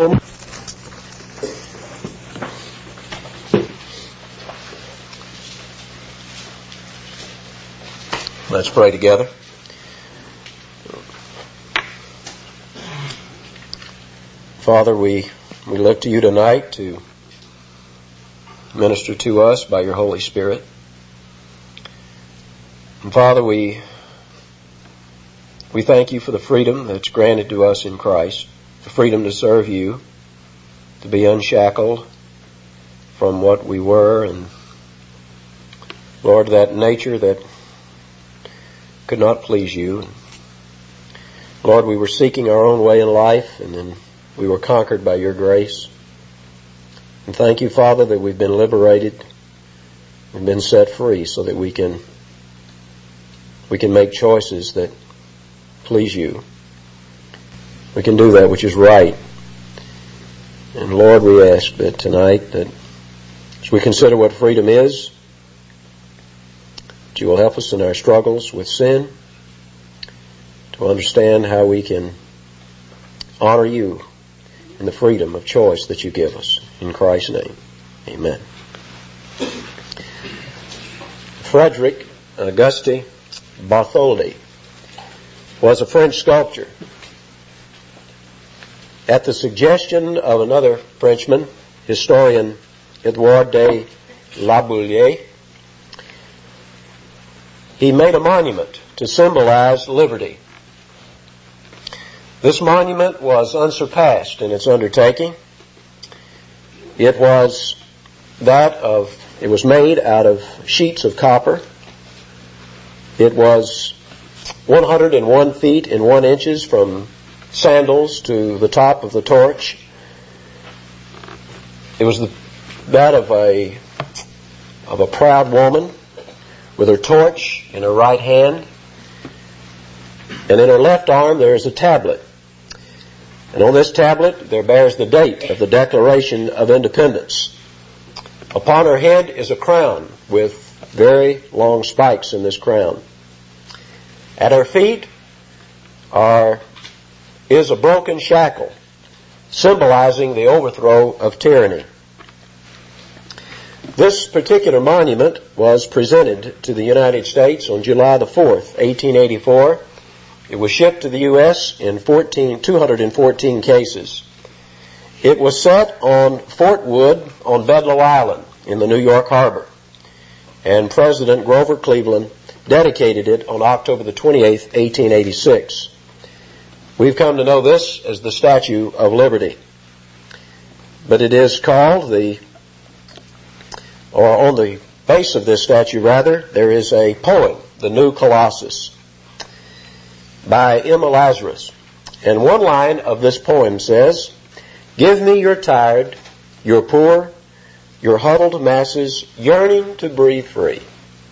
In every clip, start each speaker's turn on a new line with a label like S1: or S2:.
S1: Let's pray together. Father, we look to you tonight to minister to us by your Holy Spirit. And Father, we thank you for the freedom that's granted to us in Christ, the freedom to serve you, to be unshackled from what we were, and Lord, that nature that could not please you. Lord, we were seeking our own way in life, and then we were conquered by your grace. And thank you, Father, that we've been liberated and been set free so that we can make choices that please you. We can do that which is right. And Lord, we ask that tonight, that as we consider what freedom is, that you will help us in our struggles with sin, to understand how we can honor you in the freedom of choice that you give us. In Christ's name, amen. Frederick Auguste Bartholdi was a French sculptor. At the suggestion of another Frenchman, historian Edouard de La Bruyere, he made a monument to symbolize liberty. This monument was unsurpassed in its undertaking. It was made out of sheets of copper. It was 101 feet and 1 inch from sandals to the top of the torch. It was that of a proud woman with her torch in her right hand, and in her left arm there is a tablet. And on this tablet there bears the date of the Declaration of Independence. Upon her head is a crown with very long spikes in this crown. At her feet is a broken shackle, symbolizing the overthrow of tyranny. This particular monument was presented to the United States on July the 4th, 1884. It was shipped to the U.S. in 214 cases. It was set on Fort Wood on Bedloe Island in the New York Harbor, and President Grover Cleveland dedicated it on October the 28th, 1886. We've come to know this as the Statue of Liberty. But it is called on the base of this statue rather, there is a poem, The New Colossus, by Emma Lazarus. And one line of this poem says, "Give me your tired, your poor, your huddled masses yearning to breathe free."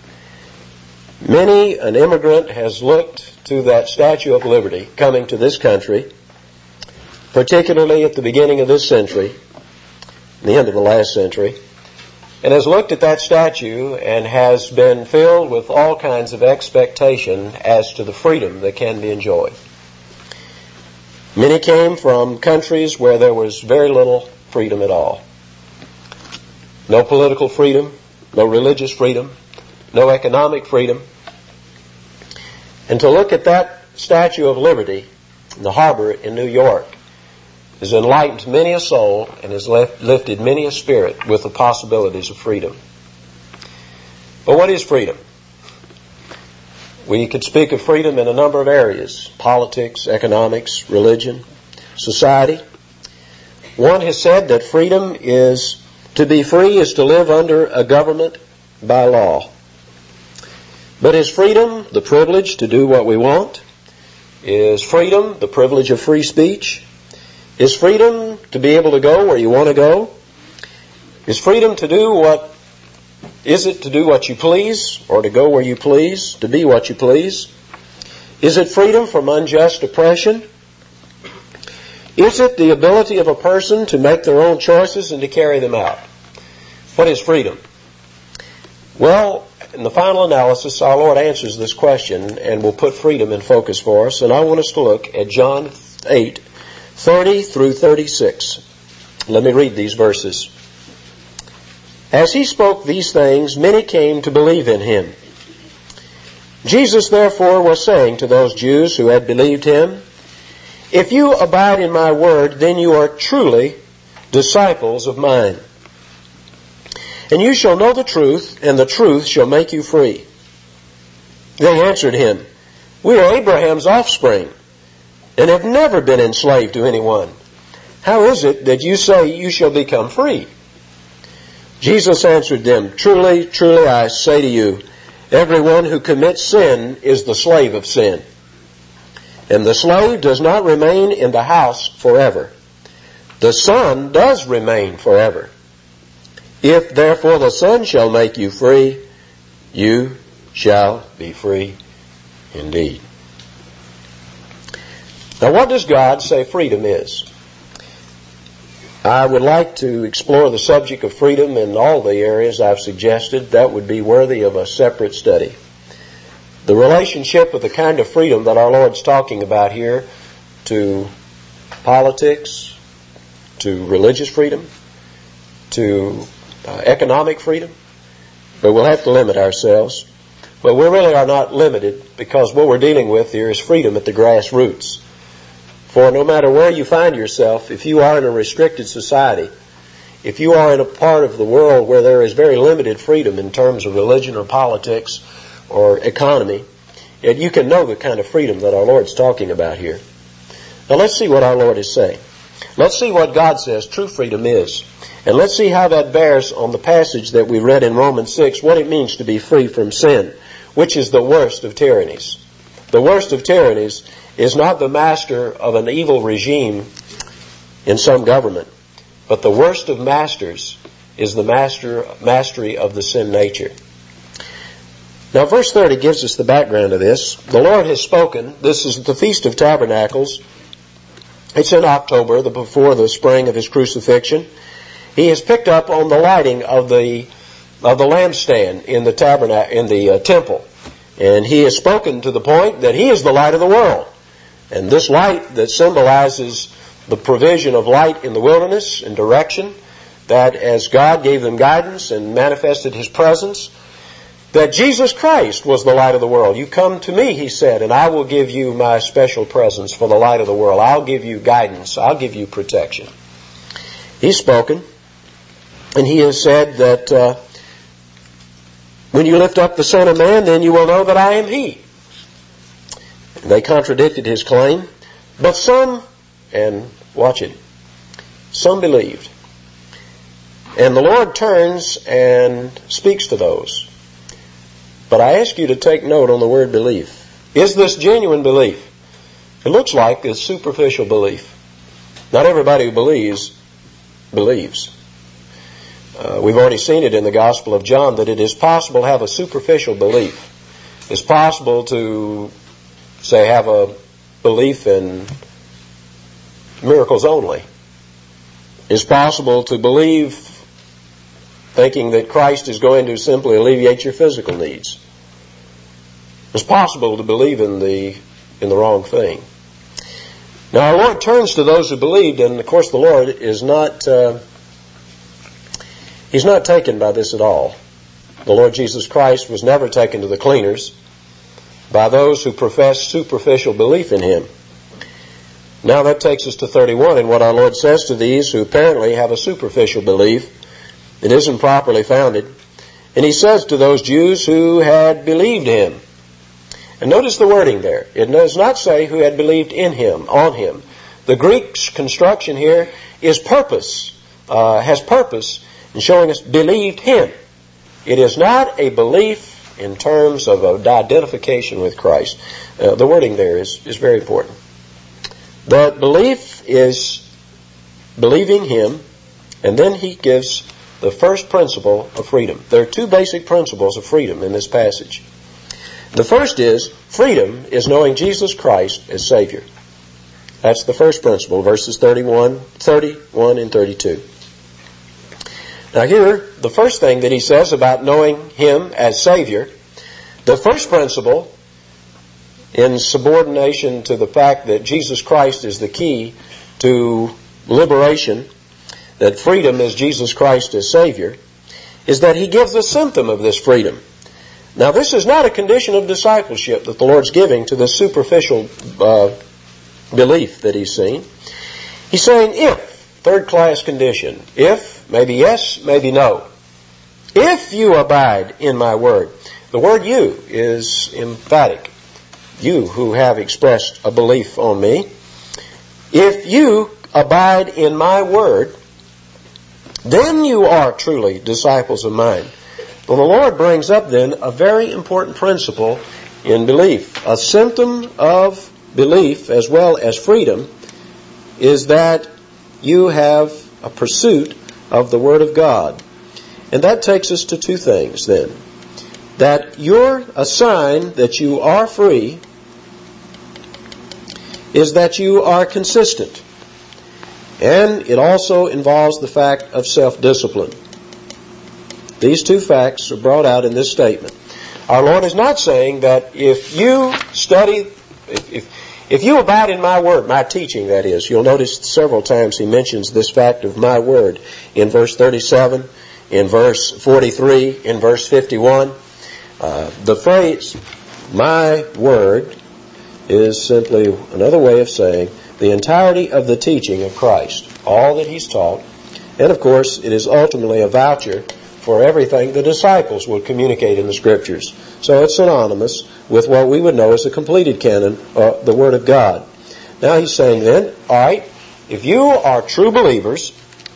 S1: Many an immigrant has looked to that Statue of Liberty coming to this country, particularly at the beginning of this century, the end of the last century, and has looked at that statue and has been filled with all kinds of expectation as to the freedom that can be enjoyed. Many came from countries where there was very little freedom at all. No political freedom, no religious freedom, no economic freedom. And to look at that Statue of Liberty in the harbor in New York has enlightened many a soul and has lifted many a spirit with the possibilities of freedom. But what is freedom? We could speak of freedom in a number of areas: politics, economics, religion, society. One has said that freedom is to be free is to live under a government by law. But is freedom the privilege to do what we want? Is freedom the privilege of free speech? Is freedom to be able to go where you want to go? Is freedom to do what you please, or to go where you please, to be what you please? Is it freedom from unjust oppression? Is it the ability of a person to make their own choices and to carry them out? What is freedom? Well, in the final analysis, our Lord answers this question and will put freedom in focus for us. And I want us to look at John 8, 30 through 36. Let me read these verses. As he spoke these things, many came to believe in him. Jesus therefore was saying to those Jews who had believed him, "If you abide in my word, then you are truly disciples of mine. And you shall know the truth, and the truth shall make you free." They answered him, "We are Abraham's offspring, and have never been enslaved to anyone. How is it that you say you shall become free?" Jesus answered them, "Truly, truly, I say to you, everyone who commits sin is the slave of sin. And the slave does not remain in the house forever. The Son does remain forever. If therefore the Son shall make you free, you shall be free indeed." Now, what does God say freedom is? I would like to explore the subject of freedom in all the areas I've suggested. That would be worthy of a separate study. The relationship of the kind of freedom that our Lord's talking about here to politics, to religious freedom, to economic freedom. But we'll have to limit ourselves. But we really are not limited, because what we're dealing with here is freedom at the grassroots. For no matter where you find yourself, if you are in a restricted society, if you are in a part of the world where there is very limited freedom in terms of religion or politics or economy, yet you can know the kind of freedom that our Lord's talking about here. Now let's see what our Lord is saying. Let's see what God says true freedom is. And let's see how that bears on the passage that we read in Romans 6, what it means to be free from sin, which is the worst of tyrannies. The worst of tyrannies is not the master of an evil regime in some government, but the worst of masters is the mastery of the sin nature. Now verse 30 gives us the background of this. The Lord has spoken. This is the Feast of Tabernacles. It's in October, before the spring of his crucifixion. He has picked up on the lighting of the lampstand in the temple. And he has spoken to the point that he is the light of the world. And this light that symbolizes the provision of light in the wilderness and direction, that as God gave them guidance and manifested his presence, that Jesus Christ was the light of the world. "You come to me," he said, "and I will give you my special presence for the light of the world. I'll give you guidance. I'll give you protection." He's spoken, and he has said that when you lift up the Son of Man, then you will know that I am he. They contradicted his claim, but some, and watch it, some believed. And the Lord turns and speaks to those. But I ask you to take note on the word belief. Is this genuine belief? It looks like it's superficial belief. Not everybody who believes. We've already seen it in the Gospel of John that it is possible to have a superficial belief. It's possible to, say, have a belief in miracles only. It's possible to believe thinking that Christ is going to simply alleviate your physical needs. It's possible to believe in the wrong thing. Now our Lord turns to those who believed, and of course the Lord is not He's not taken by this at all. The Lord Jesus Christ was never taken to the cleaners by those who profess superficial belief in him. Now that takes us to 31, and what our Lord says to these who apparently have a superficial belief, it isn't properly founded. And he says to those Jews who had believed him. And notice the wording there. It does not say who had believed in him, on him. The Greek construction here is purpose, has purpose in showing us believed him. It is not a belief in terms of an identification with Christ. The wording there is very important. The belief is believing him, and then he gives the first principle of freedom. There are two basic principles of freedom in this passage. The first is, freedom is knowing Jesus Christ as Savior. That's the first principle, verses 31 and 32. Now here, the first thing that he says about knowing him as Savior, the first principle, in subordination to the fact that Jesus Christ is the key to liberation, that freedom is Jesus Christ as Savior, is that He gives a symptom of this freedom. Now, this is not a condition of discipleship that the Lord's giving to this superficial belief that He's seen. He's saying if, third-class condition, if, maybe yes, maybe no. If you abide in my word. The word you is emphatic. You who have expressed a belief on me. If you abide in my word, then you are truly disciples of mine. Well, the Lord brings up then a very important principle in belief. A symptom of belief as well as freedom is that you have a pursuit of the Word of God. And that takes us to two things then. That a sign that you are free is that you are consistent. And it also involves the fact of self-discipline. These two facts are brought out in this statement. Our Lord is not saying that if you study, if you abide in my word, my teaching that is, you'll notice several times He mentions this fact of my word in verse 37, in verse 43, in verse 51. The phrase, my word, is simply another way of saying the entirety of the teaching of Christ, all that He's taught. And of course, it is ultimately a voucher for everything the disciples would communicate in the Scriptures. So it's synonymous with what we would know as the completed canon, the Word of God. Now He's saying then, all right, if you are true believers,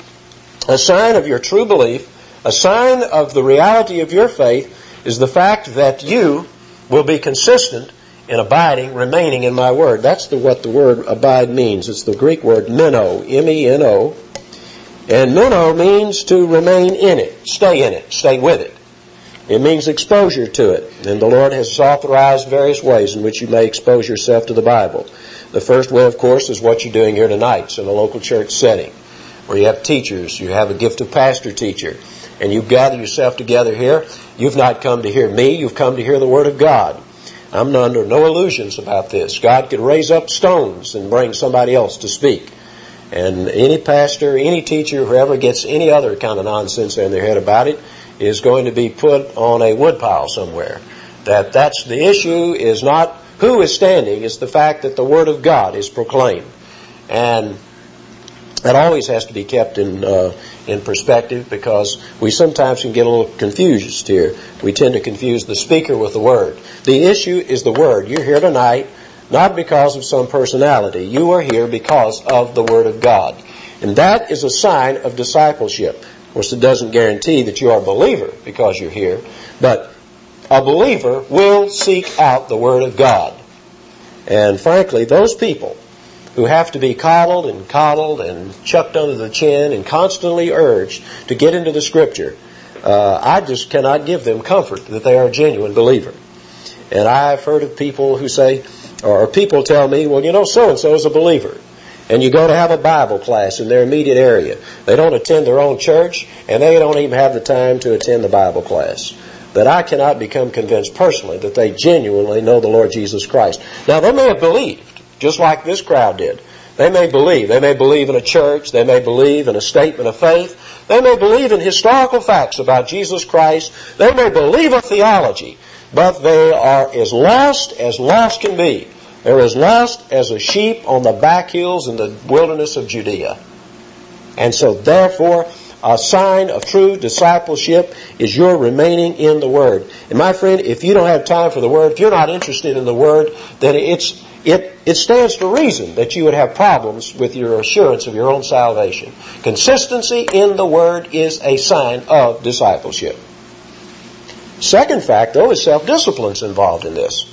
S1: a sign of your true belief, a sign of the reality of your faith is the fact that you will be consistent in abiding, remaining in my word. That's what the word abide means. It's the Greek word meno, M-E-N-O. And meno means to remain in it, stay with it. It means exposure to it. And the Lord has authorized various ways in which you may expose yourself to the Bible. The first way, of course, is what you're doing here tonight. It's in a local church setting where you have teachers, you have a gift of pastor-teacher, and you gather yourself together here. You've not come to hear me, you've come to hear the Word of God. I'm under no illusions about this. God could raise up stones and bring somebody else to speak. And any pastor, any teacher, whoever gets any other kind of nonsense in their head about it is going to be put on a woodpile somewhere. That's the issue is not who is standing, it's the fact that the Word of God is proclaimed. And that always has to be kept in perspective because we sometimes can get a little confused here. We tend to confuse the speaker with the Word. The issue is the Word. You're here tonight not because of some personality. You are here because of the Word of God. And that is a sign of discipleship. Of course, it doesn't guarantee that you are a believer because you're here, but a believer will seek out the Word of God. And frankly, those people who have to be coddled and chucked under the chin and constantly urged to get into the Scripture, I just cannot give them comfort that they are a genuine believer. And I've heard of people who say, or people tell me, well, you know, so-and-so is a believer. And you go to have a Bible class in their immediate area. They don't attend their own church, and they don't even have the time to attend the Bible class. That I cannot become convinced personally that they genuinely know the Lord Jesus Christ. Now, they may have believed, just like this crowd did. They may believe. They may believe in a church. They may believe in a statement of faith. They may believe in historical facts about Jesus Christ. They may believe a theology. But they are as lost can be. They're as lost as a sheep on the back hills in the wilderness of Judea. And so, therefore, a sign of true discipleship is your remaining in the Word. And my friend, if you don't have time for the Word, if you're not interested in the Word, then it stands to reason that you would have problems with your assurance of your own salvation. Consistency in the Word is a sign of discipleship. Second fact, though, is self-discipline's involved in this.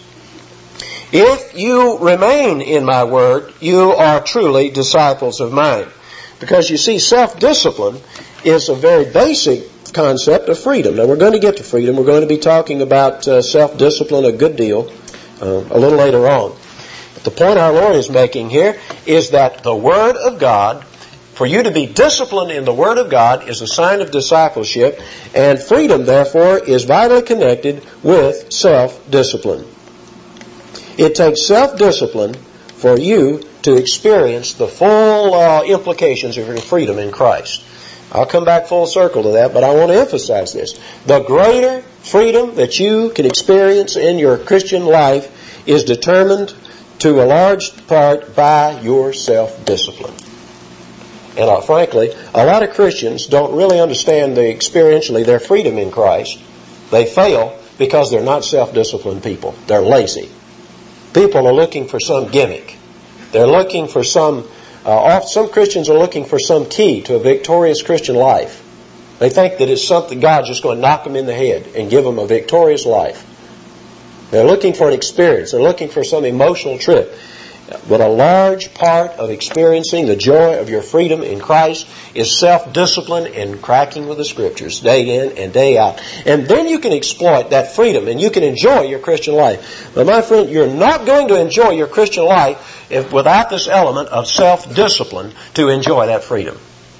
S1: If you remain in my Word, you are truly disciples of mine. Because you see, self-discipline is a very basic concept of freedom. Now, we're going to get to freedom. We're going to be talking about self-discipline a good deal a little later on. But the point our Lord is making here is that the Word of God, for you to be disciplined in the Word of God, is a sign of discipleship, and freedom, therefore, is vitally connected with self-discipline. It takes self-discipline for you to experience the full implications of your freedom in Christ. I'll come back full circle to that, but I want to emphasize this. The greater freedom that you can experience in your Christian life is determined to a large part by your self-discipline. And frankly, a lot of Christians don't really understand experientially their freedom in Christ. They fail because they're not self-disciplined people. They're lazy. People are looking for some gimmick. They're looking for some Christians are looking for some key to a victorious Christian life. They think that it's something God's just going to knock them in the head and give them a victorious life. They're looking for an experience. They're looking for some emotional trip. But a large part of experiencing the joy of your freedom in Christ is self-discipline and cracking with the Scriptures day in and day out. And then you can exploit that freedom and you can enjoy your Christian life. But my friend, you're not going to enjoy your Christian life without this element of self-discipline to enjoy that freedom.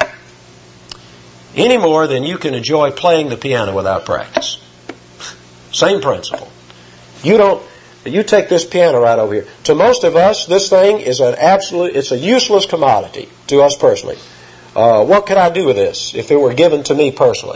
S1: Any more than you can enjoy playing the piano without practice. Same principle. You take this piano right over here. To most of us, this thing is it's a useless commodity to us personally. What could I do with this if it were given to me personally?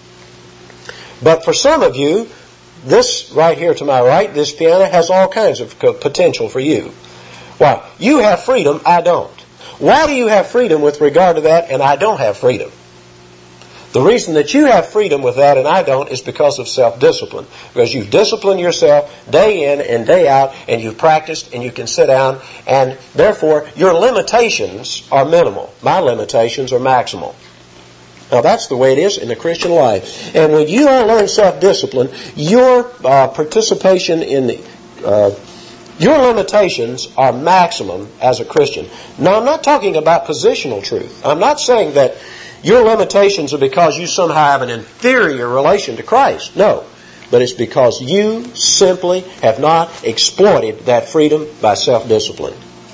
S1: But for some of you, this right here to my right, this piano has all kinds of potential for you. Why? You have freedom, I don't. Why do you have freedom with regard to that and I don't have freedom? The reason that you have freedom with that and I don't is because of self-discipline. Because you've disciplined yourself day in and day out and you've practiced and you can sit down and therefore your limitations are minimal. My limitations are maximal. Now that's the way it is in the Christian life. And when you learn self-discipline, your participation in your limitations are maximum as a Christian. Now I'm not talking about positional truth. I'm not saying that your limitations are because you somehow have an inferior relation to Christ. No. But it's because you simply have not exploited that freedom by self-discipline.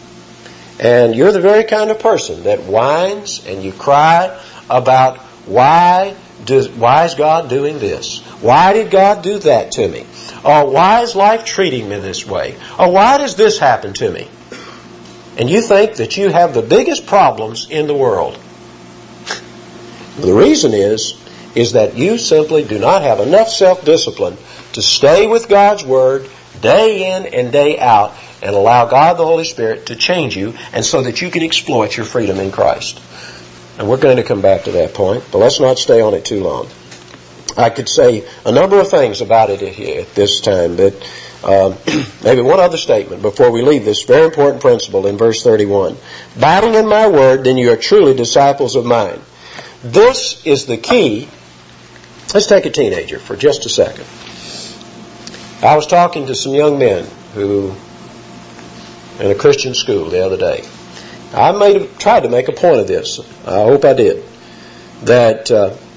S1: And you're the very kind of person that whines and you cry about why is God doing this? Why did God do that to me? Or why is life treating me this way? Or why does this happen to me? And you think that you have the biggest problems in the world. The reason is that you simply do not have enough self-discipline to stay with God's Word day in and day out and allow God the Holy Spirit to change you and so that you can exploit your freedom in Christ. And we're going to come back to that point, but let's not stay on it too long. I could say a number of things about it at this time, but maybe one other statement before we leave this very important principle in verse 31. Abiding in my word, then you are truly disciples of mine. This is the key. Let's take a teenager for just a second. I was talking to some young men who in a Christian school the other day. I tried to make a point of this. I hope I did. That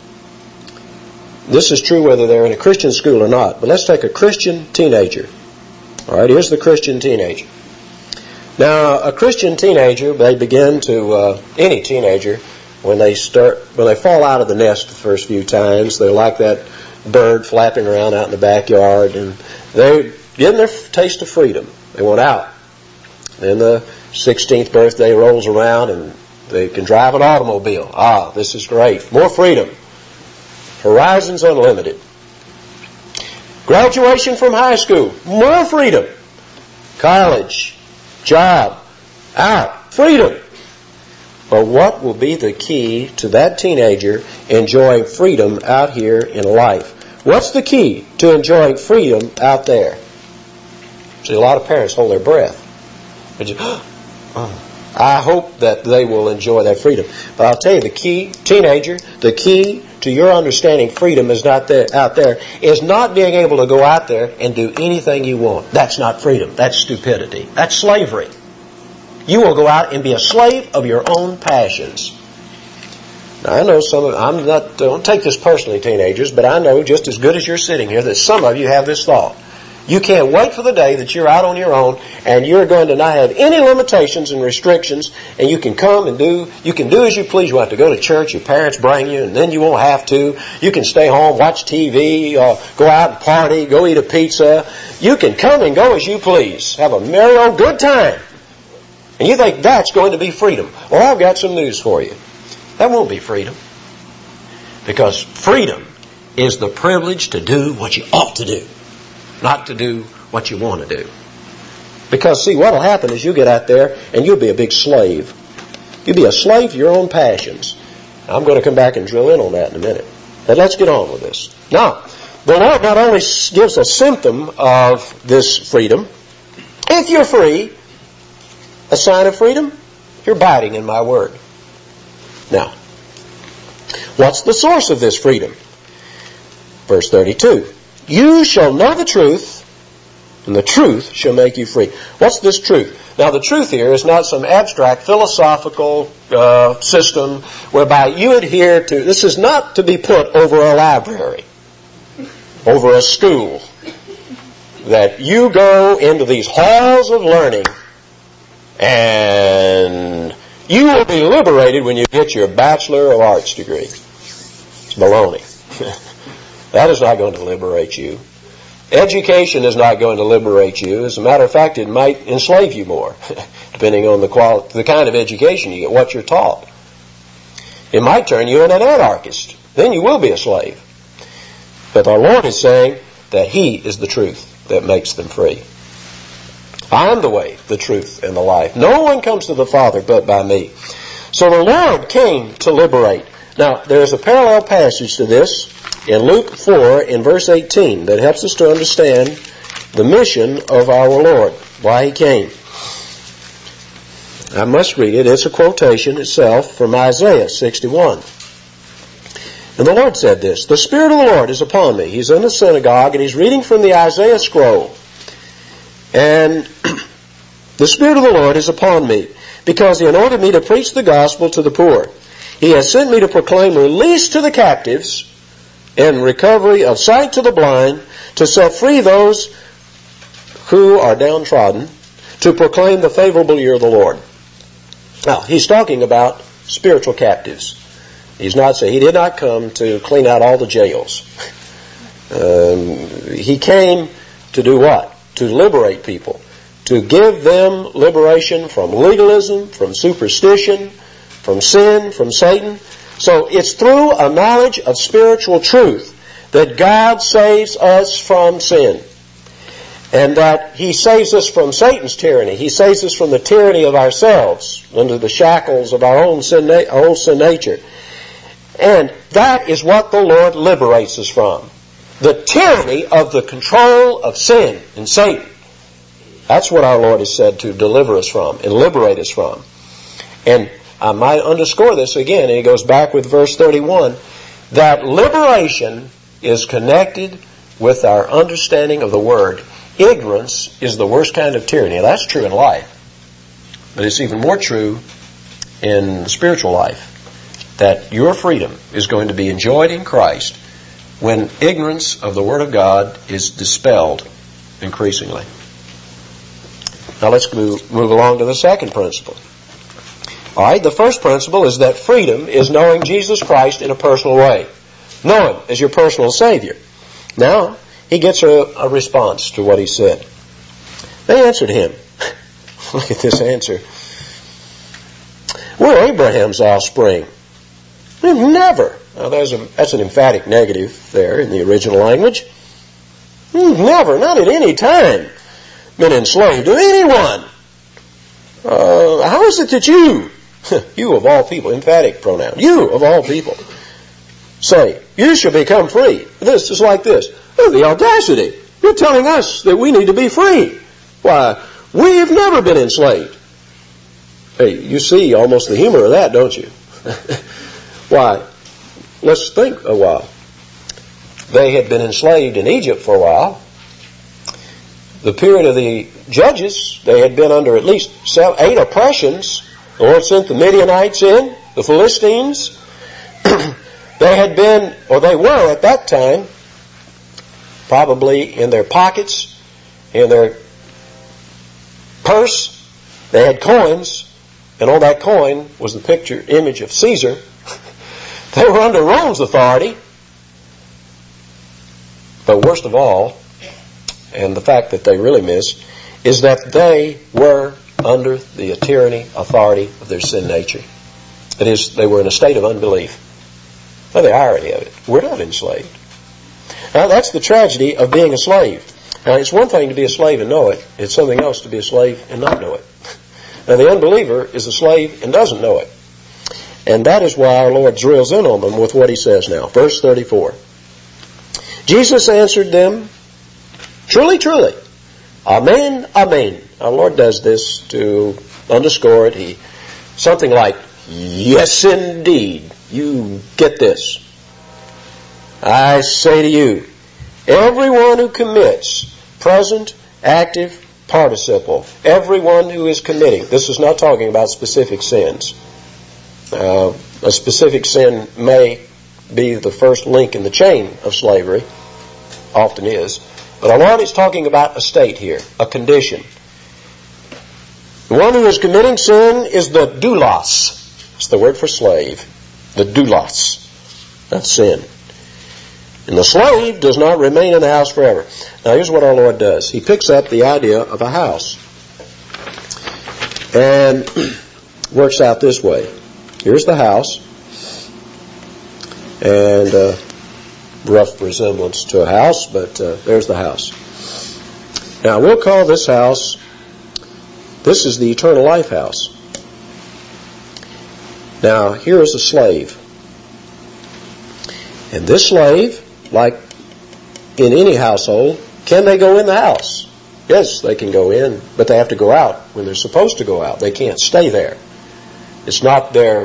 S1: this is true whether they're in a Christian school or not. But let's take a Christian teenager. All right, here's the Christian teenager. Now, a Christian teenager, they begin to any teenager. When they fall out of the nest the first few times, they're like that bird flapping around out in the backyard, and they're getting their taste of freedom. They want out. Then the 16th birthday rolls around, and they can drive an automobile. Ah, this is great. More freedom. Horizons unlimited. Graduation from high school. More freedom. College. Job. Out. Freedom. But what will be the key to that teenager enjoying freedom out here in life? What's the key to enjoying freedom out there? See, a lot of parents hold their breath. They just, I hope that they will enjoy that freedom. But I'll tell you, the key, teenager, the key to your understanding freedom is not there, out there, is not being able to go out there and do anything you want. That's not freedom. That's stupidity. That's slavery. You will go out and be a slave of your own passions. Now, I know don't take this personally, teenagers, but I know just as good as you're sitting here that some of you have this thought. You can't wait for the day that you're out on your own and you're going to not have any limitations and restrictions and you can come and you can do as you please. You won't have to go to church, your parents bring you, and then you won't have to. You can stay home, watch TV, go out and party, go eat a pizza. You can come and go as you please. Have a merry old good time. And you think that's going to be freedom. Well, I've got some news for you. That won't be freedom. Because freedom is the privilege to do what you ought to do, not to do what you want to do. Because, see, what will happen is you'll get out there and you'll be a big slave. You'll be a slave to your own passions. I'm going to come back and drill in on that in a minute. But let's get on with this. Now, the Lord not only gives a symptom of this freedom. If you're free, a sign of freedom, you're abiding in my word. Now, what's the source of this freedom? Verse 32. You shall know the truth, and the truth shall make you free. What's this truth? Now, the truth here is not some abstract philosophical system whereby you adhere to. This is not to be put over a library, over a school, that you go into these halls of learning and you will be liberated when you get your Bachelor of Arts degree. It's baloney. That is not going to liberate you. Education is not going to liberate you. As a matter of fact, it might enslave you more, depending on the kind of education you get, what you're taught. It might turn you into an anarchist. Then you will be a slave. But our Lord is saying that He is the truth that makes them free. I am the way, the truth, and the life. No one comes to the Father but by me. So the Lord came to liberate. Now, there's a parallel passage to this in Luke 4 in verse 18 that helps us to understand the mission of our Lord, why He came. I must read it. It's a quotation itself from Isaiah 61. And the Lord said this, the Spirit of the Lord is upon me. He's in the synagogue and he's reading from the Isaiah scroll. And the Spirit of the Lord is upon me because He anointed me to preach the gospel to the poor. He has sent me to proclaim release to the captives and recovery of sight to the blind, to set free those who are downtrodden, to proclaim the favorable year of the Lord. Now, He's talking about spiritual captives. He did not come to clean out all the jails. He came to do what? To liberate people. To give them liberation from legalism, from superstition, from sin, from Satan. So it's through a knowledge of spiritual truth that God saves us from sin. And that He saves us from Satan's tyranny. He saves us from the tyranny of ourselves, under the shackles of our own sin nature. And that is what the Lord liberates us from. The tyranny of the control of sin and Satan. That's what our Lord is said to deliver us from and liberate us from. And I might underscore this again, and it goes back with verse 31, that liberation is connected with our understanding of the Word. Ignorance is the worst kind of tyranny. Now, that's true in life, but it's even more true in spiritual life, that your freedom is going to be enjoyed in Christ when ignorance of the Word of God is dispelled increasingly. Now let's move along to the second principle. All right, the first principle is that freedom is knowing Jesus Christ in a personal way. Know Him as your personal Savior. Now, he gets a response to what he said. They answered him. Look at this answer. We're Abraham's offspring. We've never. Now, that's an emphatic negative there in the original language. We've never, not at any time, been enslaved to anyone. How is it that you of all people, emphatic pronoun, you of all people, say, you shall become free? This is like this. Oh, the audacity. You're telling us that we need to be free. Why, we've never been enslaved. Hey, you see almost the humor of that, don't you? Why, let's think a while. They had been enslaved in Egypt for a while. The period of the judges, they had been under at least 8 oppressions. The Lord sent the Midianites in, the Philistines. They had been, or they were at that time, probably in their pockets, in their purse, they had coins, and on that coin was the image of Caesar. They were under Rome's authority. But worst of all, and the fact that they really missed, is that they were under the tyranny, authority of their sin nature. That is, they were in a state of unbelief. Now, the irony of it, we're not enslaved. Now, that's the tragedy of being a slave. Now, it's one thing to be a slave and know it. It's something else to be a slave and not know it. Now, the unbeliever is a slave and doesn't know it. And that is why our Lord drills in on them with what he says now. Verse 34. Jesus answered them, "Truly, truly, amen, amen." Our Lord does this to underscore it. Something like, "Yes, indeed. You get this. I say to you, everyone who commits present, active, participle, everyone who is committing," this is not talking about specific sins. A specific sin may be the first link in the chain of slavery, often is, but our Lord is talking about a state here, a condition. The one who is committing sin is the doulos. It's the word for slave. The doulos. That's sin. And the slave does not remain in the house forever. Now here's what our Lord does. He picks up the idea of a house and works out this way. Here's the house, and rough resemblance to a house, but there's the house. Now we'll call this house, this is the eternal life house. Now here is a slave. And this slave, like in any household, can they go in the house? Yes, they can go in, but they have to go out when they're supposed to go out. They can't stay there. It's not their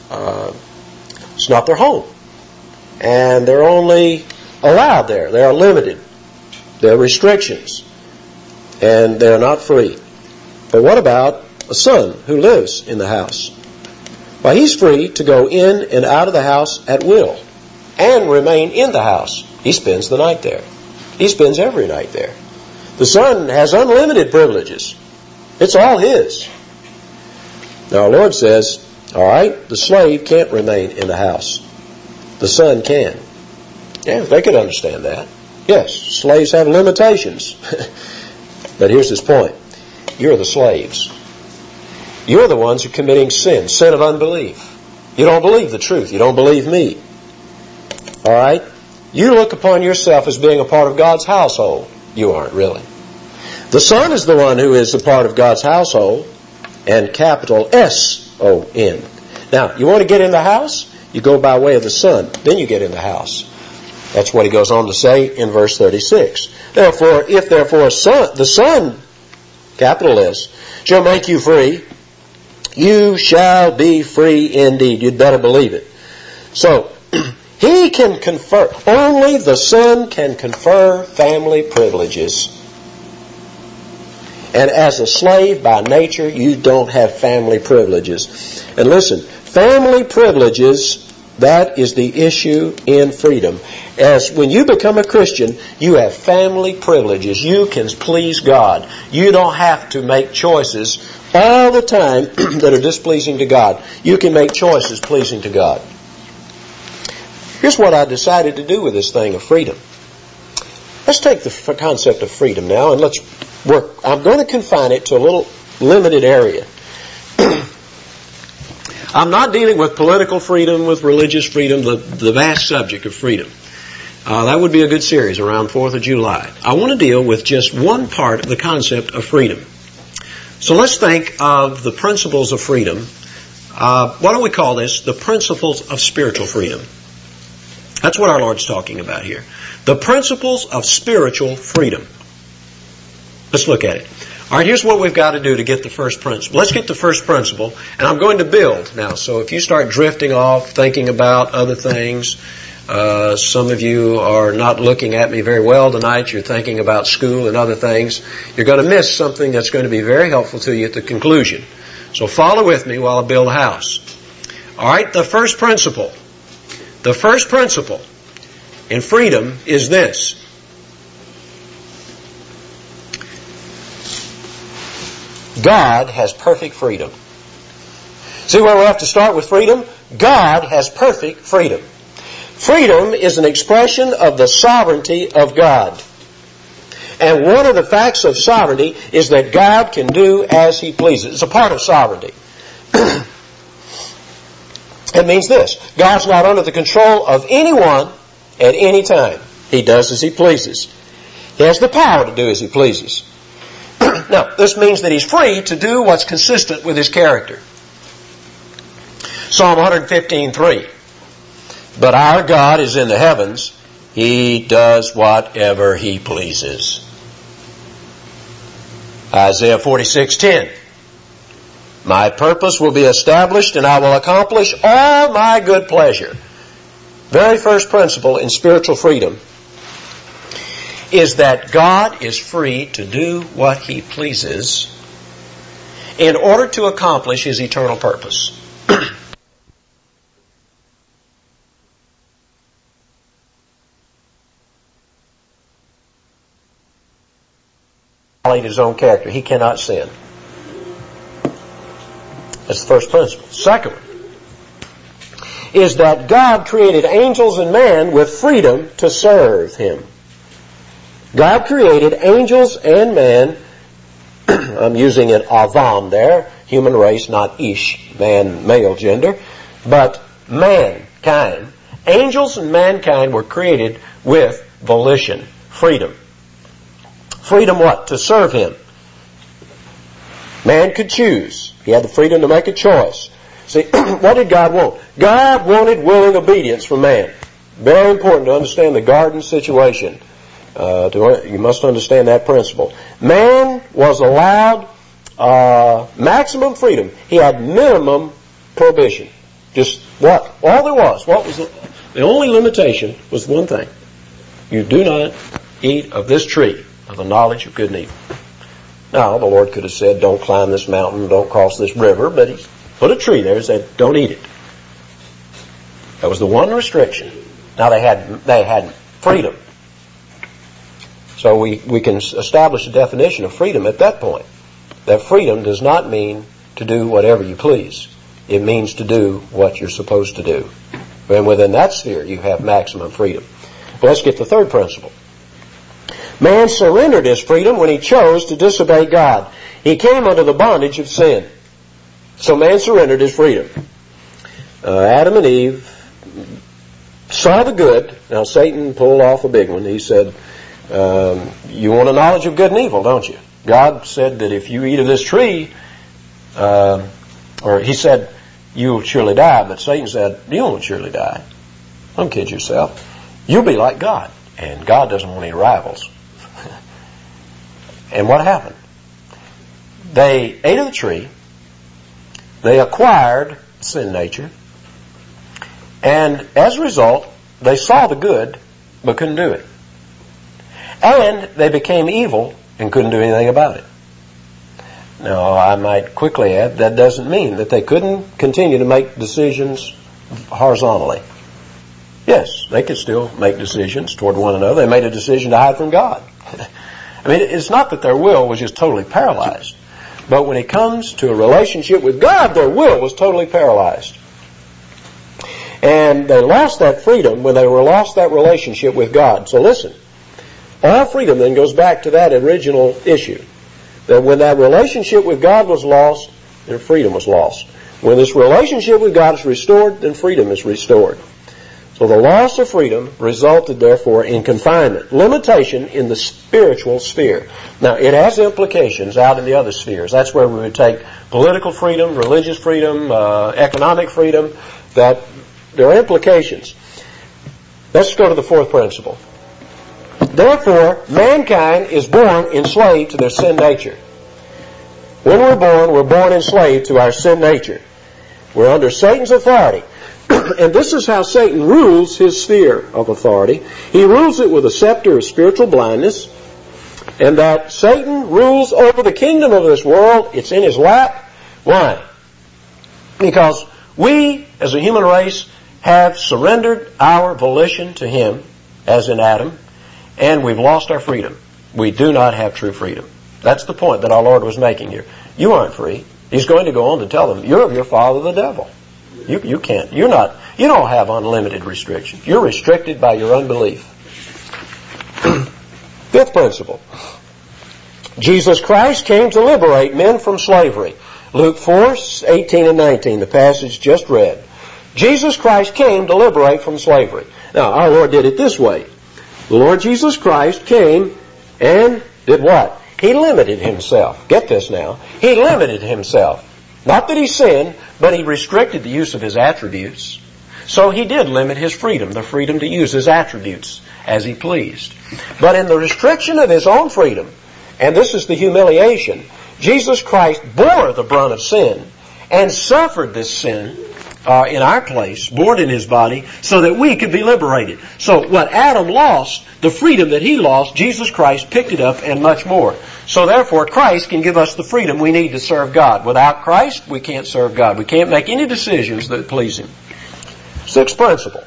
S1: home, and they're only allowed there. They are limited. There are restrictions, and they're not free. But what about a son who lives in the house? Well, he's free to go in and out of the house at will, and remain in the house. He spends the night there. He spends every night there. The son has unlimited privileges. It's all his. Now, our Lord says, all right, the slave can't remain in the house. The son can. Yeah, they could understand that. Yes, slaves have limitations. But here's his point. You're the slaves. You're the ones who are committing sin of unbelief. You don't believe the truth. You don't believe me. All right? You look upon yourself as being a part of God's household. You aren't really. The son is the one who is a part of God's household, and capital S-O-N. Now, you want to get in the house? You go by way of the son. Then you get in the house. That's what he goes on to say in verse 36. Therefore, if the son, capital S, shall make you free, you shall be free indeed. You'd better believe it. So, he can confer, only the son can confer family privileges. And as a slave by nature, you don't have family privileges. And listen, family privileges, that is the issue in freedom. As when you become a Christian, you have family privileges. You can please God. You don't have to make choices all the time that are displeasing to God. You can make choices pleasing to God. Here's what I decided to do with this thing of freedom. Let's take the concept of freedom now and let's work. I'm going to confine it to a little limited area. I'm not dealing with political freedom, with religious freedom, the vast subject of freedom. That would be a good series around 4th of July. I want to deal with just one part of the concept of freedom. So let's think of the principles of freedom. What do we call this? The principles of spiritual freedom. That's what our Lord's talking about here. The principles of spiritual freedom. Let's look at it. All right, here's what we've got to do to get the first principle. Let's get the first principle, and I'm going to build now. So if you start drifting off, thinking about other things, some of you are not looking at me very well tonight. You're thinking about school and other things. You're going to miss something that's going to be very helpful to you at the conclusion. So follow with me while I build a house. All right, the first principle. The first principle in freedom is this. God has perfect freedom. See where we have to start with freedom? God has perfect freedom. Freedom is an expression of the sovereignty of God. And one of the facts of sovereignty is that God can do as He pleases. It's a part of sovereignty. It means this: God's not under the control of anyone at any time. He does as He pleases. He has the power to do as He pleases. Now, this means that He's free to do what's consistent with His character. Psalm 115:3. But our God is in the heavens. He does whatever He pleases. Isaiah 46:10. My purpose will be established and I will accomplish all my good pleasure. Very first principle in spiritual freedom is that God is free to do what He pleases in order to accomplish His eternal purpose. His own character. He cannot sin. That's the first principle. Second one is that God created angels and man with freedom to serve Him. God created angels and man, I'm using an avam there, human race, not ish, man, male gender, but mankind. Angels and mankind were created with volition, freedom. Freedom what? To serve Him. Man could choose. He had the freedom to make a choice. See, what did God want? God wanted willing obedience from man. Very important to understand the garden situation. You must understand that principle. Man was allowed maximum freedom. He had minimum prohibition. Just what? All there was. What was the only limitation was one thing. You do not eat of this tree, of the knowledge of good and evil. Now, the Lord could have said, don't climb this mountain, don't cross this river, but He put a tree there and said, don't eat it. That was the one restriction. Now they had freedom. So we can establish a definition of freedom at that point. That freedom does not mean to do whatever you please. It means to do what you're supposed to do. And within that sphere, you have maximum freedom. Well, let's get the third principle. Man surrendered his freedom when he chose to disobey God. He came under the bondage of sin. So man surrendered his freedom. Adam and Eve saw the good. Now Satan pulled off a big one. He said, you want a knowledge of good and evil, don't you? God said that if you eat of this tree, or He said, you will surely die. But Satan said, you won't surely die. Don't kid yourself. You'll be like God. And God doesn't want any rivals. And what happened? They ate of the tree. They acquired sin nature. And as a result, they saw the good, but couldn't do it. And they became evil and couldn't do anything about it. Now, I might quickly add, that doesn't mean that they couldn't continue to make decisions horizontally. Yes, they could still make decisions toward one another. They made a decision to hide from God. I mean, it's not that their will was just totally paralyzed. But when it comes to a relationship with God, their will was totally paralyzed. And they lost that freedom when they lost that relationship with God. So listen, all freedom then goes back to that original issue. That when that relationship with God was lost, then freedom was lost. When this relationship with God is restored, then freedom is restored. So the loss of freedom resulted, therefore, in confinement, limitation in the spiritual sphere. Now, it has implications out in the other spheres. That's where we would take political freedom, religious freedom, economic freedom, that there are implications. Let's go to the fourth principle. Therefore, mankind is born enslaved to their sin nature. When we're born enslaved to our sin nature. We're under Satan's authority. And this is how Satan rules his sphere of authority. He rules it with a scepter of spiritual blindness. And that Satan rules over the kingdom of this world. It's in his lap. Why? Because we, as a human race, have surrendered our volition to him, as in Adam, and we've lost our freedom. We do not have true freedom. That's the point that our Lord was making here. You aren't free. He's going to go on to tell them, you're of your father the devil. You can't. You don't have unlimited restrictions. You're restricted by your unbelief. Fifth principle. Jesus Christ came to liberate men from slavery. Luke 4:18 and 19, the passage just read. Jesus Christ came to liberate from slavery. Now, our Lord did it this way. The Lord Jesus Christ came and did what? He limited himself. Get this now. He limited himself. Not that he sinned, but he restricted the use of his attributes. So he did limit his freedom, the freedom to use his attributes as he pleased. But in the restriction of his own freedom, and this is the humiliation, Jesus Christ bore the brunt of sin and suffered this sin in our place, born in his body, so that we could be liberated. So what Adam lost, the freedom that he lost, Jesus Christ picked it up and much more. So therefore, Christ can give us the freedom we need to serve God. Without Christ, we can't serve God. We can't make any decisions that please him. Sixth principle.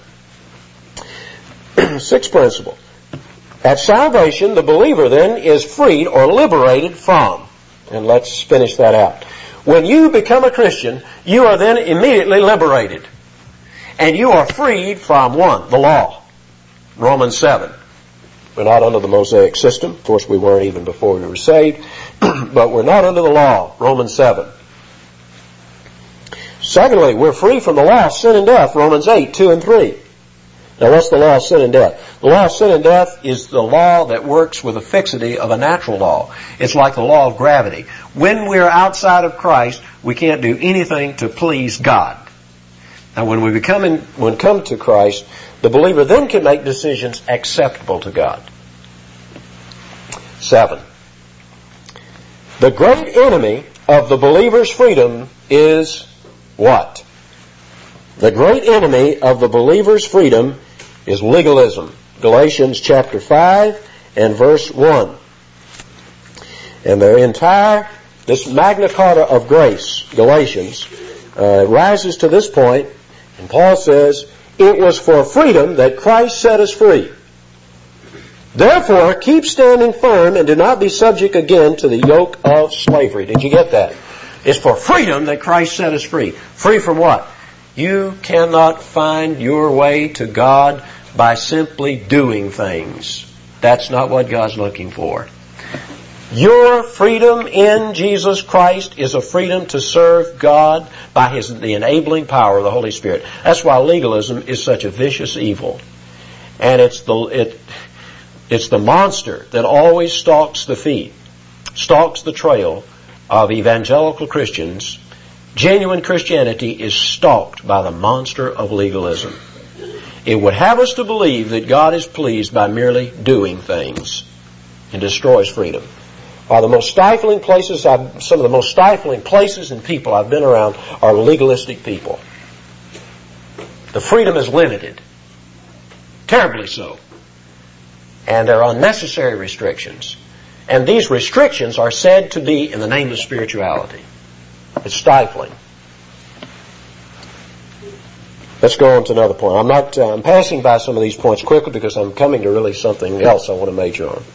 S1: Sixth principle. At salvation, the believer then is freed or liberated from. And let's finish that out. When you become a Christian, you are then immediately liberated. And you are freed from one, the law. Romans 7. We're not under the Mosaic system. Of course, we weren't even before we were saved. But we're not under the law. Romans 7. Secondly, we're free from the law of sin and death. Romans 8, 2 and 3. Now, what's the law of sin and death? The law of sin and death is the law that works with the fixity of a natural law. It's like the law of gravity. When we're outside of Christ, we can't do anything to please God. Now, when we come to Christ, the believer then can make decisions acceptable to God. 7. The great enemy of the believer's freedom is what? The great enemy of the believer's freedom is legalism. Galatians chapter 5 and verse 1. And this Magna Carta of grace, Galatians, rises to this point, and Paul says, it was for freedom that Christ set us free. Therefore, keep standing firm and do not be subject again to the yoke of slavery. Did you get that? It's for freedom that Christ set us free. Free from what? You cannot find your way to God by simply doing things. That's not what God's looking for. Your freedom in Jesus Christ is a freedom to serve God by the enabling power of the Holy Spirit. That's why legalism is such a vicious evil. And it's the monster that always stalks the trail of evangelical Christians. Genuine Christianity is stalked by the monster of legalism. It would have us to believe that God is pleased by merely doing things and destroys freedom. Some of the most stifling places and people I've been around are legalistic people. The freedom is limited. Terribly so. And there are unnecessary restrictions. And these restrictions are said to be in the name of spirituality. It's stifling. Let's go on to another point. I'm passing by some of these points quickly because I'm coming to really something else I want to major on.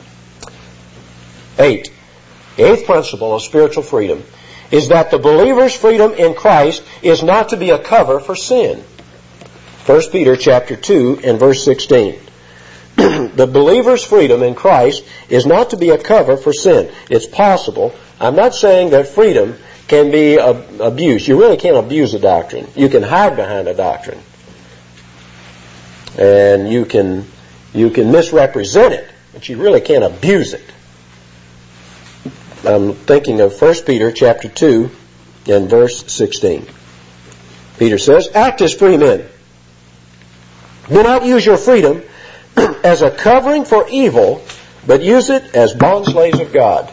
S1: 8. The eighth principle of spiritual freedom is that the believer's freedom in Christ is not to be a cover for sin. 1 Peter chapter 2 and verse 16. The believer's freedom in Christ is not to be a cover for sin. It's possible. I'm not saying that freedom can be abused. You really can't abuse a doctrine. You can hide behind a doctrine. And you can misrepresent it, but you really can't abuse it. I'm thinking of 1 Peter chapter 2 and verse 16. Peter says, act as free men. Do not use your freedom as a covering for evil, but use it as bondslaves of God.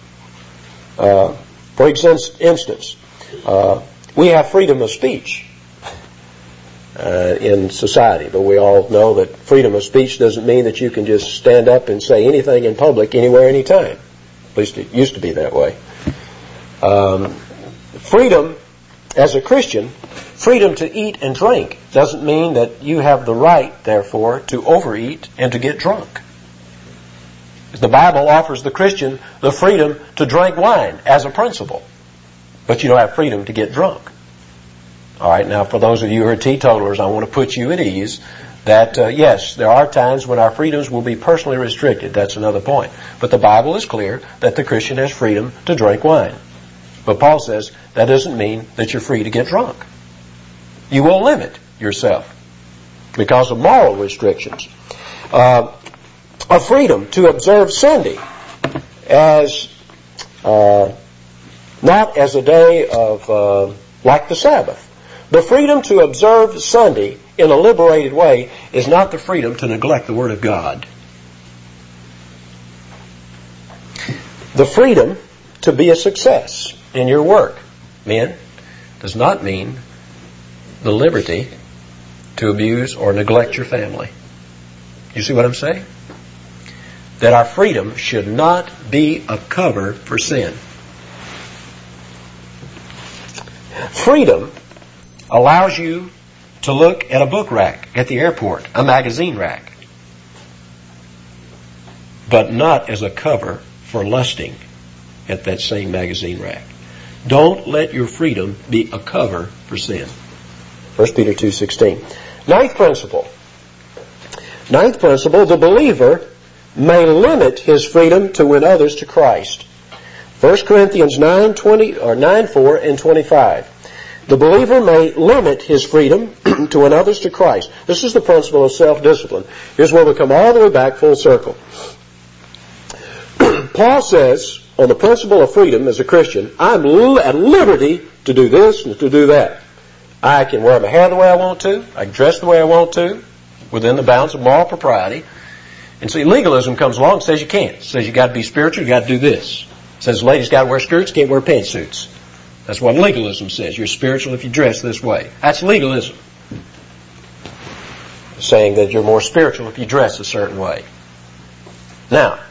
S1: For instance, we have freedom of speech in society, but we all know that freedom of speech doesn't mean that you can just stand up and say anything in public, anywhere, anytime. At least it used to be that way. Freedom, as a Christian, freedom to eat and drink doesn't mean that you have the right, therefore, to overeat and to get drunk. The Bible offers the Christian the freedom to drink wine as a principle, but you don't have freedom to get drunk. All right, now for those of you who are teetotalers, I want to put you at ease. that, yes, there are times when our freedoms will be personally restricted. That's another point. But the Bible is clear that the Christian has freedom to drink wine. But Paul says that doesn't mean that you're free to get drunk. You will limit yourself because of moral restrictions. A freedom to observe Sunday as not as a day of like the Sabbath. The freedom to observe Sunday in a liberated way is not the freedom to neglect the Word of God. The freedom to be a success in your work, men, does not mean the liberty to abuse or neglect your family. You see what I'm saying? That our freedom should not be a cover for sin. Freedom allows you to look at a book rack at the airport, a magazine rack, but not as a cover for lusting at that same magazine rack. Don't let your freedom be a cover for sin. 1 Peter 2:16. Ninth principle, the believer may limit his freedom to win others to Christ. 1 Corinthians 9:4 and 25. The believer may limit his freedom to win others to Christ. This is the principle of self-discipline. Here's where we come all the way back full circle. Paul says, on the principle of freedom as a Christian, I'm at liberty to do this and to do that. I can wear my hair the way I want to. I can dress the way I want to, within the bounds of moral propriety. And see, legalism comes along and says you can't. It says you got to be spiritual, you got to do this. It says ladies got to wear skirts, can't wear pantsuits. That's what legalism says. You're spiritual if you dress this way. That's legalism. Saying that you're more spiritual if you dress a certain way. Now,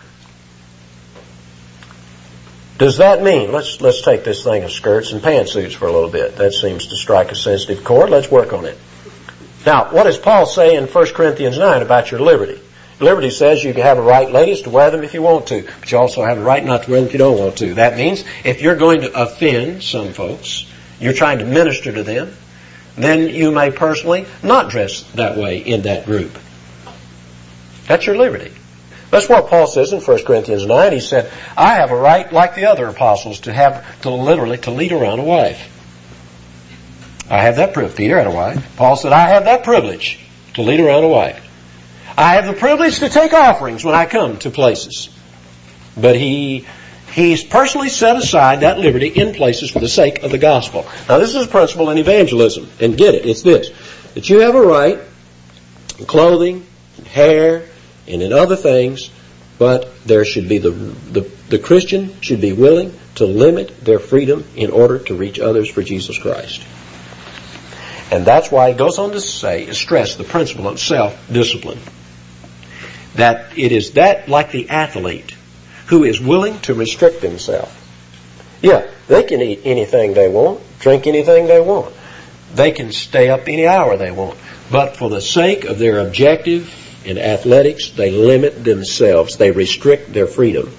S1: does that mean, let's take this thing of skirts and pantsuits for a little bit. That seems to strike a sensitive chord. Let's work on it. Now, what does Paul say in 1 Corinthians 9 about your liberty? Liberty says you can have a right, ladies, to wear them if you want to, but you also have a right not to wear them if you don't want to. That means if you're going to offend some folks, you're trying to minister to them, then you may personally not dress that way in that group. That's your liberty. That's what Paul says in 1 Corinthians 9. He said, I have a right, like the other apostles, to lead around a wife. I have that privilege. Peter had a wife. Paul said, I have that privilege to lead around a wife. I have the privilege to take offerings when I come to places. But he's personally set aside that liberty in places for the sake of the gospel. Now this is a principle in evangelism. And get it, it's this. That you have a right in clothing, in hair, and in other things, but there should be the Christian should be willing to limit their freedom in order to reach others for Jesus Christ. And that's why he goes on to stress the principle of self-discipline. That it is that like the athlete who is willing to restrict himself. Yeah, they can eat anything they want, drink anything they want. They can stay up any hour they want. But for the sake of their objective in athletics, they limit themselves. They restrict their freedom.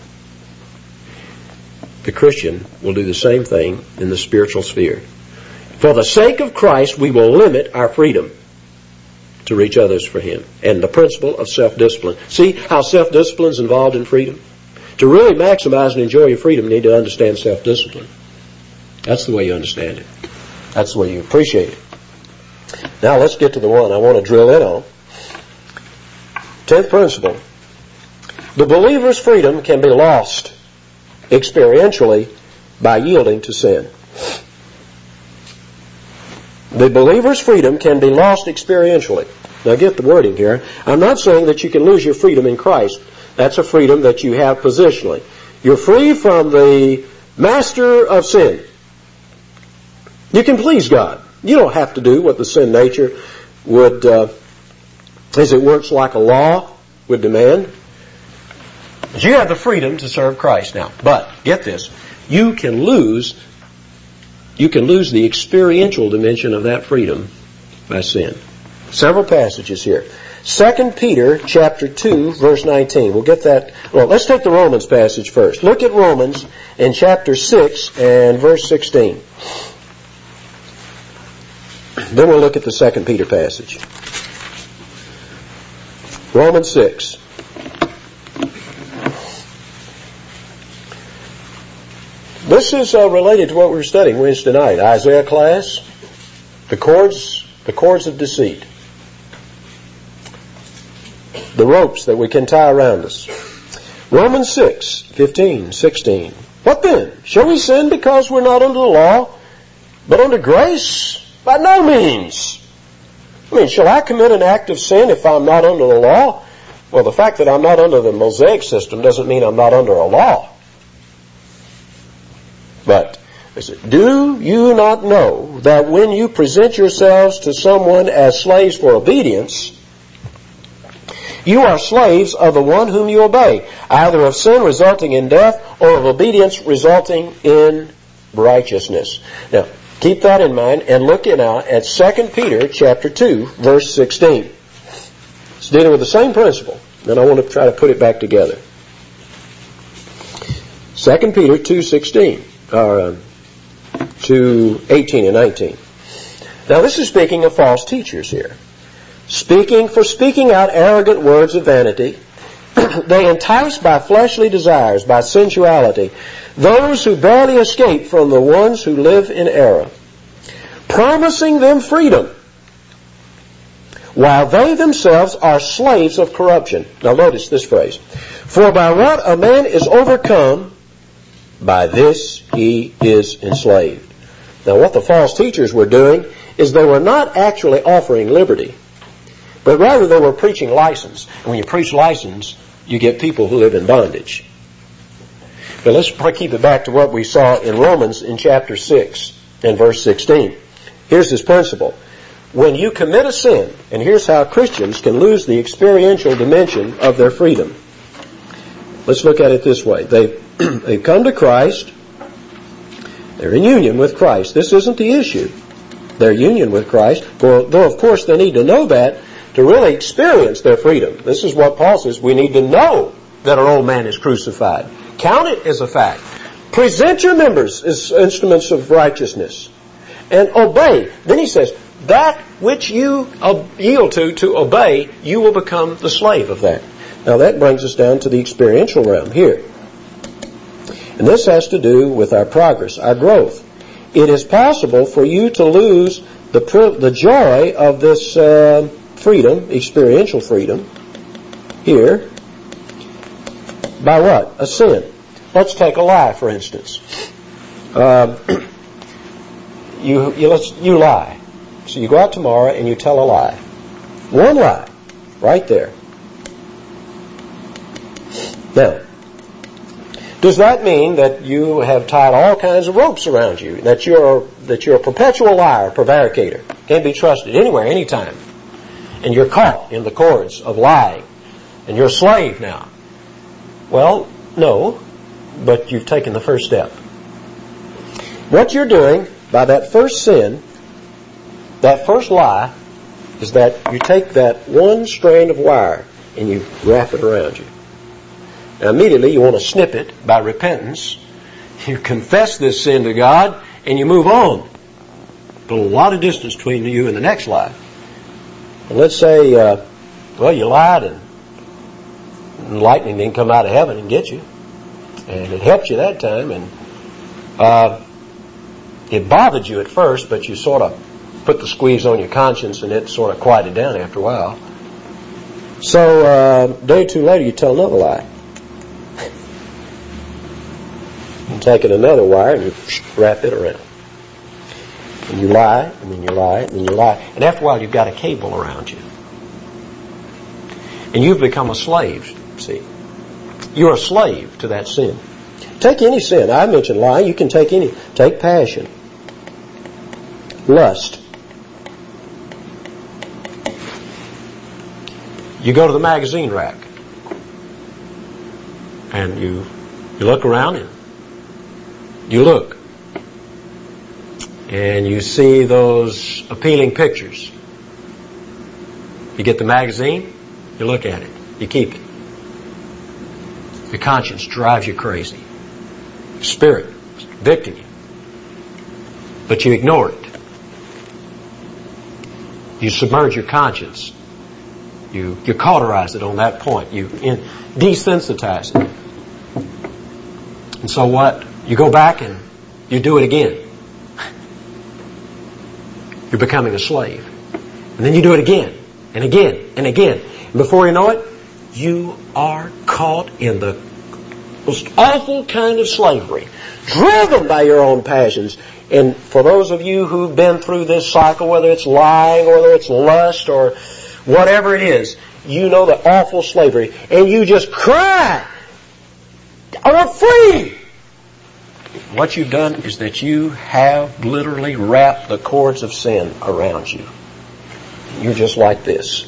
S1: The Christian will do the same thing in the spiritual sphere. For the sake of Christ, we will limit our freedom to reach others for Him. And the principle of self-discipline. See how self-discipline is involved in freedom? To really maximize and enjoy your freedom, you need to understand self-discipline. That's the way you understand it. That's the way you appreciate it. Now let's get to the one I want to drill in on. 10th principle. The believer's freedom can be lost experientially by yielding to sin. The believer's freedom can be lost experientially. Now get the wording here. I'm not saying that you can lose your freedom in Christ. That's a freedom that you have positionally. You're free from the master of sin. You can please God. You don't have to do what the sin nature would, as it works like a law, would demand. But you have the freedom to serve Christ now. But, get this, you can lose the experiential dimension of that freedom by sin. Several passages here. 2 Peter chapter 2, verse 19. We'll get that. Well, let's take the Romans passage first. Look at Romans in chapter 6 and verse 16. Then we'll look at the 2 Peter passage. Romans 6. This is related to what we were studying Wednesday night. Isaiah class, the cords of deceit. The ropes that we can tie around us. Romans 6, 15, 16. What then? Shall we sin because we're not under the law, but under grace? By no means. Shall I commit an act of sin if I'm not under the law? Well, the fact that I'm not under the Mosaic system doesn't mean I'm not under a law. But, do you not know that when you present yourselves to someone as slaves for obedience, you are slaves of the one whom you obey, either of sin resulting in death or of obedience resulting in righteousness. Now, keep that in mind and look now at 2 Peter chapter 2, verse 16. It's dealing with the same principle. Then I want to try to put it back together. 2 Peter 2:16, or 2:18 and 19. Now, this is speaking of false teachers here. Speaking out arrogant words of vanity, they entice by fleshly desires, by sensuality, those who barely escape from the ones who live in error, promising them freedom, while they themselves are slaves of corruption. Now notice this phrase. For by what a man is overcome, by this he is enslaved. Now what the false teachers were doing is they were not actually offering liberty, but rather they were preaching license. And when you preach license, you get people who live in bondage. But let's keep it back to what we saw in Romans in chapter 6 and verse 16. Here's this principle. When you commit a sin, and here's how Christians can lose the experiential dimension of their freedom. Let's look at it this way. They've come to Christ. They're in union with Christ. This isn't the issue. Their union with Christ, though of course they need to know that to really experience their freedom. This is what Paul says. We need to know that our old man is crucified. Count it as a fact. Present your members as instruments of righteousness. And obey. Then he says, that which you yield to obey, you will become the slave of that. Now that brings us down to the experiential realm here. And this has to do with our progress, our growth. It is possible for you to lose the joy of this freedom, experiential freedom, here, by what? A sin. Let's take a lie, for instance. You lie. So you go out tomorrow and you tell a lie. One lie, right there. Now, does that mean that you have tied all kinds of ropes around you? That you're a perpetual liar, prevaricator, can't be trusted anywhere, anytime, and you're caught in the cords of lying, and you're a slave now? Well, no, but you've taken the first step. What you're doing by that first sin, that first lie, is that you take that one strand of wire and you wrap it around you. Now immediately you want to snip it by repentance. You confess this sin to God and you move on. Put a lot of distance between you and the next lie. And let's say, you lied and lightning didn't come out of heaven and get you. And it helped you that time, and it bothered you at first, but you sort of put the squeeze on your conscience and it sort of quieted down after a while. So a day or two later you tell another lie. You take another wire and you wrap it around. And you lie, and then you lie, and then you lie. And after a while you've got a cable around you. And you've become a slave, see. You're a slave to that sin. Take any sin. I mentioned lying. You can take any. Take passion. Lust. You go to the magazine rack. And you look around and you look. And you see those appealing pictures. You get the magazine, you look at it, you keep it. Your conscience drives you crazy. Your spirit is convicting you. But you ignore it. You submerge your conscience You cauterize it on that point. You desensitize it. And so what? You go back and you do it again. You're becoming a slave. And then you do it again and again and again. And before you know it, you are caught in the most awful kind of slavery, driven by your own passions. And for those of you who've been through this cycle, whether it's lying or whether it's lust or whatever it is, you know the awful slavery. And you just cry, "I'm free!" What you've done is that you have literally wrapped the cords of sin around you. You're just like this.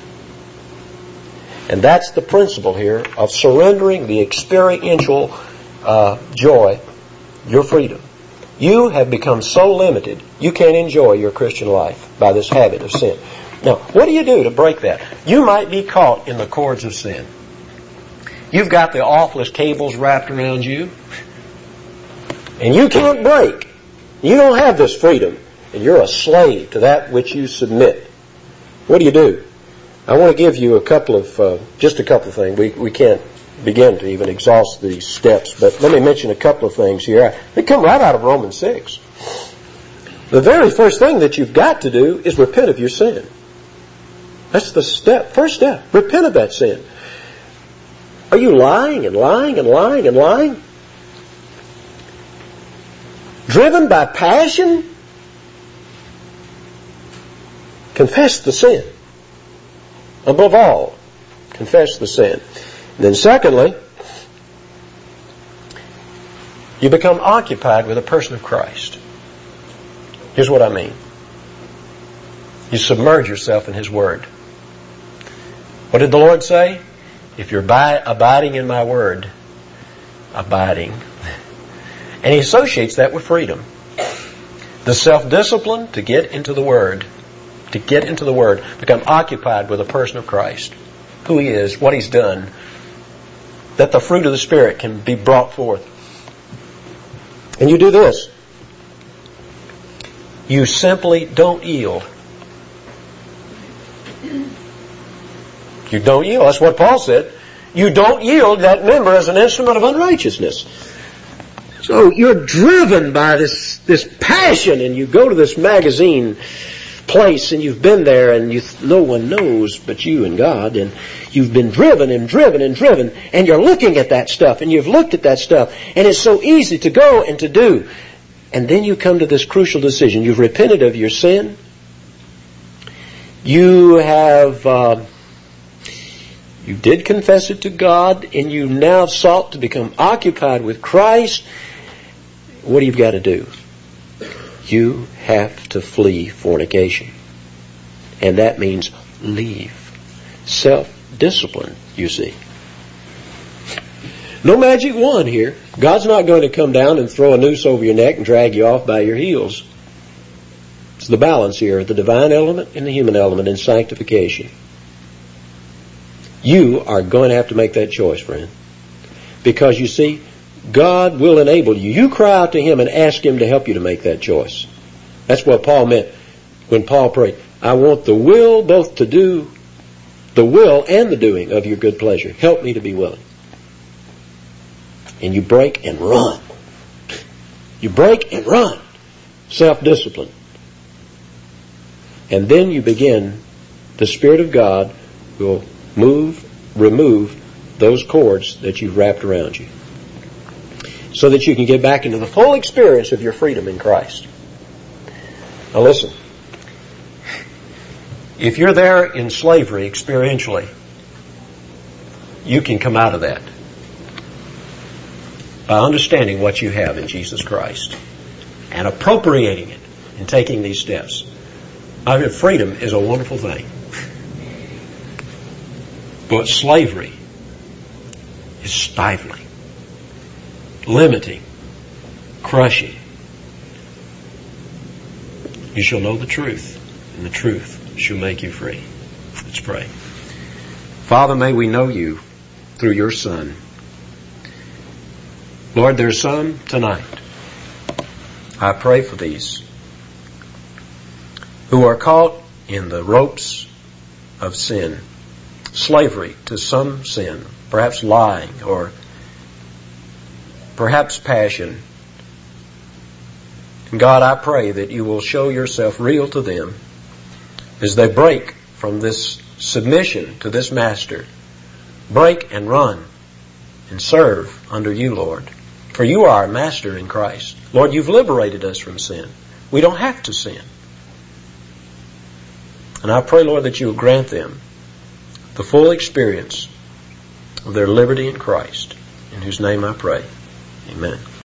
S1: And that's the principle here of surrendering the experiential joy, your freedom. You have become so limited, you can't enjoy your Christian life by this habit of sin. Now, what do you do to break that? You might be caught in the cords of sin. You've got the awfulest cables wrapped around you, and you can't break. You don't have this freedom, and you're a slave to that which you submit. What do? I want to give you just a couple of things. We can't begin to even exhaust these steps, but let me mention a couple of things here. They come right out of Romans 6. The very first thing that you've got to do is repent of your sin. That's the first step. Repent of that sin. Are you lying and lying and lying and lying? Driven by passion? Confess the sin. Above all, confess the sin. And then secondly, you become occupied with a person of Christ. Here's what I mean. You submerge yourself in His Word. What did the Lord say? If you're abiding in my Word, abiding. And He associates that with freedom. The self-discipline to get into the Word. To get into the Word. Become occupied with a person of Christ. Who He is, what He's done. That the fruit of the Spirit can be brought forth. And you do this. You simply don't yield. You don't yield. That's what Paul said. You don't yield that member as an instrument of unrighteousness. So you're driven by this passion, and you go to this magazine place, and you've been there, and no one knows but you and God, and you've been driven and driven and driven, and you're looking at that stuff, and you've looked at that stuff, and it's so easy to go and to do. And then you come to this crucial decision. You've repented of your sin. You did confess it to God, and you now sought to become occupied with Christ. What do you got to do? You have to flee fornication. And that means leave. Self-discipline, you see. No magic wand here. God's not going to come down and throw a noose over your neck and drag you off by your heels. It's the balance here, the divine element and the human element in sanctification. You are going to have to make that choice, friend. Because you see, God will enable you. You cry out to Him and ask Him to help you to make that choice. That's what Paul meant when Paul prayed, I want the will both to do, the will and the doing of your good pleasure. Help me to be willing. And you break and run. You break and run. Self-discipline. And then you begin, the Spirit of God will remove those cords that you've wrapped around you, so that you can get back into the full experience of your freedom in Christ. Now listen, if you're there in slavery experientially, you can come out of that by understanding what you have in Jesus Christ and appropriating it and taking these steps. I mean, freedom is a wonderful thing. But slavery is stifling, limiting, crushing. You shall know the truth, and the truth shall make you free. Let's pray. Father, may we know you through your Son. Lord, there's some tonight. I pray for these who are caught in the ropes of sin, slavery to some sin, perhaps lying or perhaps passion. And God, I pray that you will show yourself real to them as they break from this submission to this master. Break and run and serve under you, Lord. For you are our master in Christ. Lord, you've liberated us from sin. We don't have to sin. And I pray, Lord, that you will grant them the full experience of their liberty in Christ, in whose name I pray. Amen.